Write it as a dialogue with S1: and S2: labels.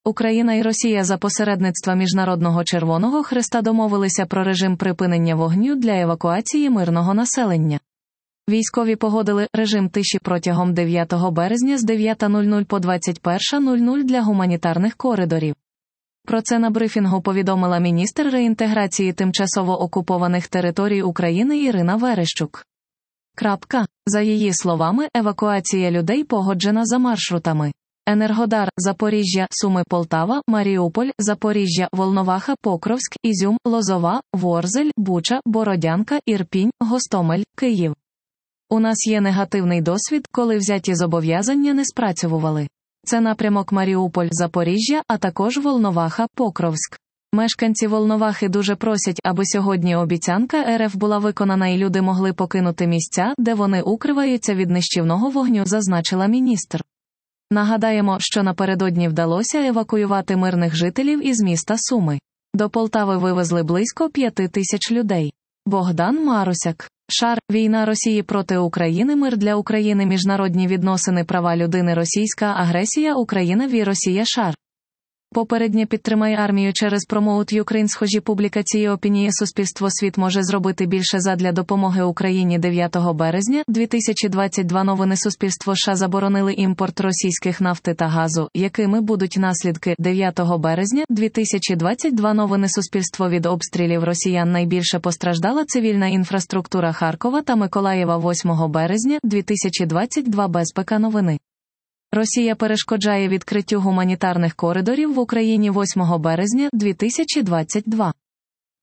S1: Україна і Росія за посередництва Міжнародного Червоного Хреста домовилися про режим припинення вогню для евакуації мирного населення. Військові погодили режим тиші протягом 9 березня з 9:00 по 21:00 для гуманітарних коридорів. Про це на брифінгу повідомила міністр реінтеграції тимчасово окупованих територій України Ірина Верещук. За її словами, евакуація людей погоджена за маршрутами: Енергодар, Запоріжжя, Суми, Полтава, Маріуполь, Запоріжжя, Волноваха, Покровськ, Ізюм, Лозова, Ворзель, Буча, Бородянка, Ірпінь, Гостомель, Київ. У нас є негативний досвід, коли взяті зобов'язання не спрацьовували. Це напрямок Маріуполь, Запоріжжя, а також Волноваха, Покровськ. Мешканці Волновахи дуже просять, аби сьогодні обіцянка РФ була виконана і люди могли покинути місця, де вони укриваються від нищівного вогню, зазначила міністр. Нагадаємо, що напередодні вдалося евакуювати мирних жителів із міста Суми. До Полтави вивезли близько 5000 людей. Богдан Марусяк. Шар. Війна Росії проти України. Мир для України. Міжнародні відносини. Права людини. Російська агресія. Україна ві Росія. Шар. Попереднє підтримай армію через Promote Ukraine. Схожі публікації опінії суспільство. Світ може зробити більше задля допомоги Україні. 9 березня 2022 новини суспільство. США заборонили імпорт російських нафти та газу. Якими будуть наслідки? 9 березня 2022 новини суспільство. Від обстрілів росіян найбільше постраждала цивільна інфраструктура Харкова та Миколаєва. 8 березня 2022 безпека новини. Росія перешкоджає відкриттю гуманітарних коридорів в Україні. 8 березня 2022.